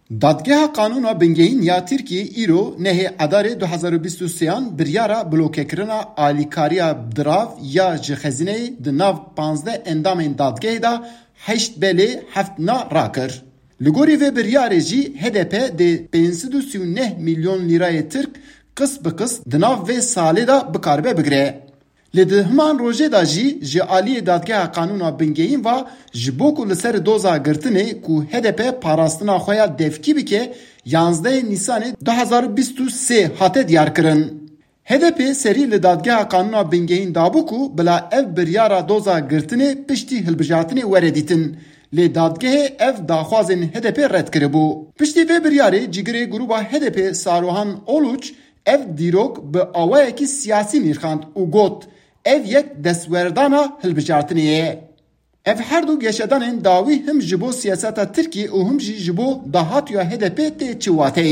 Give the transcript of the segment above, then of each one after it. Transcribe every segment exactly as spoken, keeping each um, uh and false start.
دادگاه قانون بنگهین یا ترکیه ایرو نهی اداره دو هزار و بیست و سه بریارا بلوکه کرنا آلیکاریا دراو یا جخزینه دناو پانزده اندام دادگاه دا هشت بلی هفت نا راکر. لگوری و بریاره جی هدپ ده پانصد و سی و نه میلیون لیرای ترک قص بقص دناو و ساله دا بکاربه بگره. لده همان روژه دا جی جی آلی دادگاه قانون بنگهین و جبوکو لسر دوزا گرتنه کو هدپ پاراستنا خویا دفکی بکه یانزده نیسان دو هزار و بیست و سه هاته دیار کرن. هدپ سری لدادگاه قانون بنگهین دابوکو بلا اف بریارا دوزا گرتنه پشتی هلبجاتنه وردیتن. لی دادگاه اف داخوازن هدپ رد کربو. پشتی و بریاره جگره گروبا هدپ ساروهان اولوچ اف دیروک به آوائه کی سیاسی نیرخاند و گوت اف یک دستوردانا هلبجارتنیه. اف هر دو گشتانن داوی هم جبو سیاستا ترکیه و هم جبو دهات یا هدپ تی چواته.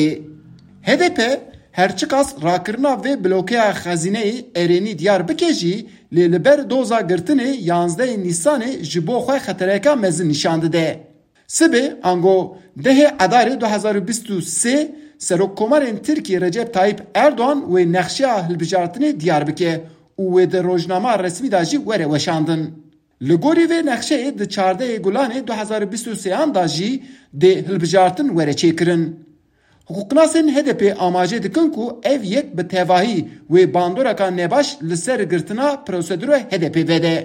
هدپ هرچکاس راکرنا و بلوکه خزینه ارینی دیار بکجی لی لبر دوزا گرتنه یانزده نیسان جبو خواه خطرکا مزن نشانده ده. سبه انگو ده اداره دو هزار و بیست و سه سروک کمارن ترکیه رجب طایب اردوان و نقشه هلبجارتنه دیار بکه و ده روزنامه رسمی داجی وره وشاندن. لگوری و نقشه ده چارده گلانه دو هزار و بیست و سه آن داجی ده هلبجارتن وره چیکرن. حقوقناسن هدپ آماجه دکن کو ev یک به تواهی و باندورکا نباش لسر گرتنا پروسیدور هدپ وده.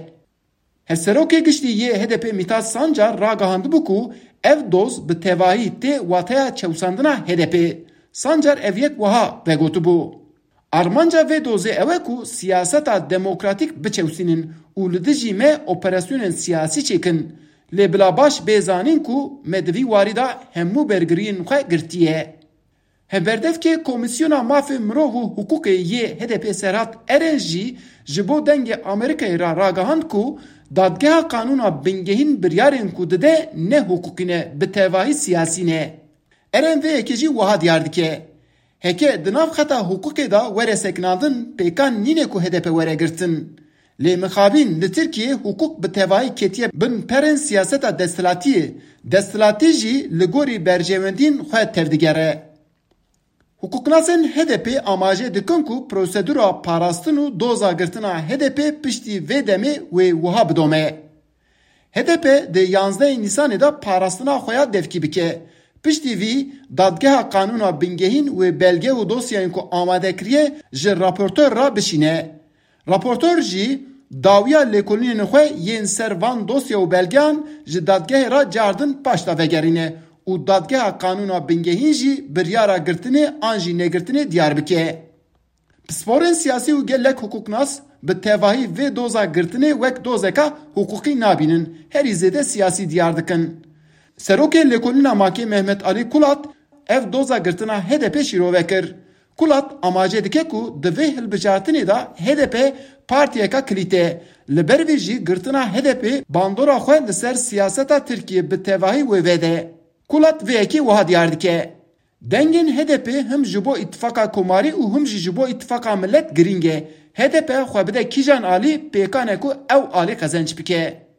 هر سروکه گشتی یه هدپ میتاز سانجار راگاهاند بکو ev دوز به تواهی تی واتیا چوساندنا هدپ. سانجار ev یک وها بگوتو بو. Armanca ve doze ev ku siyaseta demokratik biçevsinin û li dijî me operasyonên siyasî çêkin lê bila baş bêzanîn ku me divî warî da hemû bergiriyên xwe girtiye. Hevberdevkê Komisyona Mafê Mirov û Hukukê yê HDP Serhat Eren jî ji bo dengê Amerîkayê ra ragihand ku dadgeha qanûna bingehîn biryarên ku dide ne hukukî ne bi tevahî siyasî ne. Eren vê yekê jî wiha diyar dike. Heke di nav xeta hukukê da were seknandin pêkan nîne ku HDP were girtin. Lê mixabîn li Tirkiye hukuk bi tevahî ketiye bin perên siyaseta desthilatiyê. Desthilatî jî li gorî berjewendîn xwe tevdigere. Hukuknasên HDP amaje dikin ku prosedura parastin û doza girtina HDP piştî vê demê wê wiha bidome. HDP di yanzdehê Nîsanê da parastina xwe ya devkî bike. Piştî vî dadgeha qanûna bingehîn û belge û dosyayên ku amade kiriye ji raportör ra bişîne. Raportör jî dawiya lêkolînên xwe yên ser van dosya û belgeyan ji dadgehê ra cardin paş da vegerîne û dadgeha qanûna bingehîn jî biryara girtinê an jî negirtinê diyar bike. Pisporên siyasî û gelek hukuknas bi tevahî vê doza girtinê wek dozeka hukukî nabînin, herî zêde siyasî diyar dikin. Serokê Lêkolîna Makê Mehmet Ali Kulat ev doza girtina HDP şîrove kir. Kulat amaje dike ku di vê hilbijartinê da HDP partiyeka kilîte. Li ber vê jî girtina HDP bandora xwe li ser siyaseta Tirkiye bi tevahî wê vede. Kulat vê yekê wiha diyar dike. Dengên HDP him ji bo îtifaka Komarî û him jî ji bo îtifaka Millet girîng e. HDP xwe bide kîjan alî pêkan ku ew alî xezenç bike.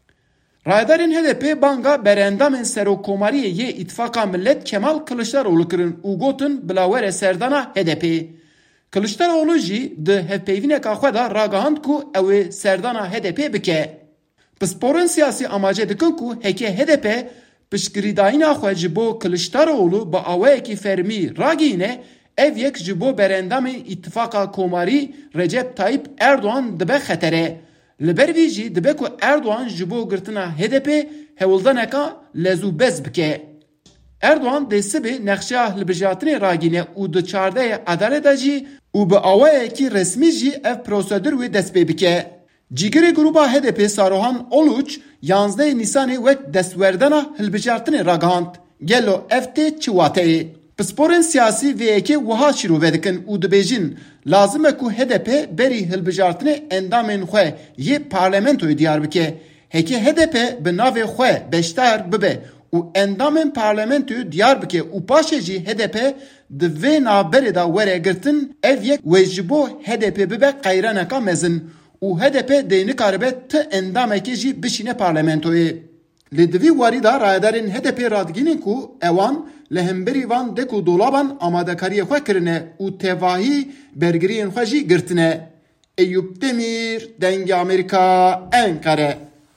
Raydarên HDP banga berendamên Serokkomariyê yê îtifaka Millet Kemal Kılıçdaroğlu kirin û gotin bila were serdana HDP. Kılıçdaroğlu jî di hevpeyvîneka xwe da ragihand ku ew ê serdana HDP bike. Pisporên siyasî amaje dikin ku heke HDP piştgirîdayîna xwe ji bo Kılıçdaroğlu bi awayekî fermî ragihîne ev yek ji bo berendamên îtifaka Komarî Recep Tayyip Erdoğan dibe xetere. Li ber vî jî dibe ku Erdoğan ji bo girtina HDP hewildaneka lezûbez bike. Erdoğan dê sibê nexşeya hilbijartinê ragîne û di çardeyê adaleta jî û bi awayekî resmî jî ev prosedür wê dest pê bike. Cîgirê gruba HDP Saruhan Oluç yanzdehê Nîsanê wek destwerdana hilbijartinê ragihand. Gelo ev tê çi wateyê? Pisporên siyasî vê yekê wiha şîrove dikin û dibêjin lazim e ku HDP berî hilbijartinê endamên xwe yê parlamentoyê diyar bike. Heke HDP bi navê xwe beşdar bibe û endamên parlamentoyê diyar bike û paşê jî HDP di vê navberê da were girtin ev yek wê ji bo HDP bibe qeyraneka mezin û HDP dê nikaribe ti endamekê jî bişîne parlamentoyê. Li divî warî da rayedarên H D P radgînin ku ewan li hemberî van dek û dolaban amadekariyê xwe kirine û tevahî bergiriyên xwe jî girtine. Eyüp Demir, Dengê Amerîka, Enkare.